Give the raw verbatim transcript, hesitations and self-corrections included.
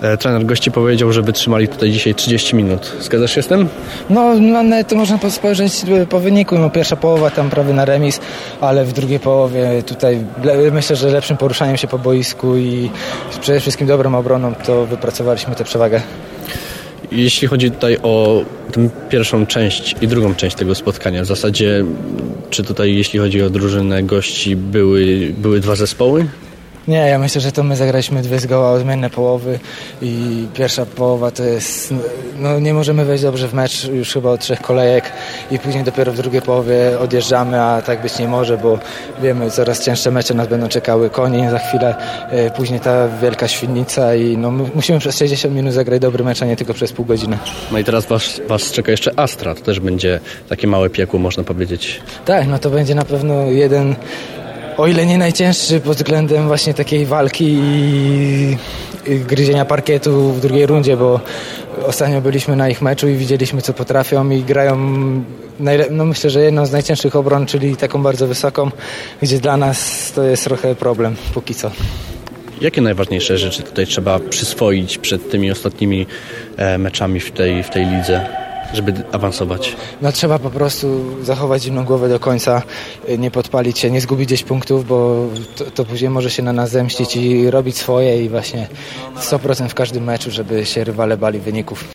Trener gości powiedział, że wytrzymali tutaj dzisiaj trzydzieści minut. Zgadzasz się z tym? No, no to można spojrzeć po wyniku. No, pierwsza połowa tam prawie na remis, ale w drugiej połowie tutaj myślę, że lepszym poruszaniem się po boisku i przede wszystkim dobrą obroną to wypracowaliśmy tę przewagę. Jeśli chodzi tutaj o tę pierwszą część i drugą część tego spotkania, w zasadzie czy tutaj jeśli chodzi o drużynę gości były, były dwa zespoły? Nie, ja myślę, że to my zagraliśmy dwie zgoła odmienne połowy i pierwsza połowa to jest, no nie możemy wejść dobrze w mecz już chyba od trzech kolejek i później dopiero w drugiej połowie odjeżdżamy, a tak być nie może, bo wiemy, coraz cięższe mecze nas będą czekały, Konin za chwilę, później ta wielka Świdnica i no musimy przez sześćdziesiąt minut zagrać dobry mecz, a nie tylko przez pół godziny. No i teraz was, was czeka jeszcze Astra, to też będzie takie małe piekło, można powiedzieć. Tak, no to będzie na pewno jeden, o ile nie najcięższy pod względem właśnie takiej walki i, i gryzienia parkietu w drugiej rundzie, bo ostatnio byliśmy na ich meczu i widzieliśmy, co potrafią i grają, najle- no myślę, że jedną z najcięższych obron, czyli taką bardzo wysoką, gdzie dla nas to jest trochę problem póki co. Jakie najważniejsze rzeczy tutaj trzeba przyswoić przed tymi ostatnimi e, meczami w tej, w tej lidze, żeby awansować? No trzeba po prostu zachować zimną głowę do końca, nie podpalić się, nie zgubić gdzieś punktów, bo to, to później może się na nas zemścić i robić swoje i właśnie sto procent w każdym meczu, żeby się rywale bali wyników.